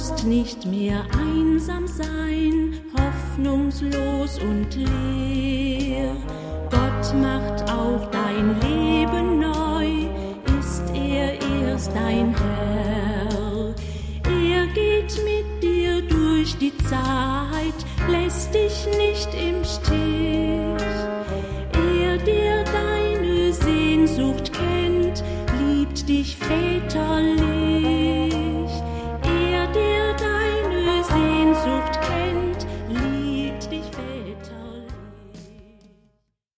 musst nicht mehr einsam sein, hoffnungslos und leer. Gott macht auch dein Leben neu, ist er erst dein Herr.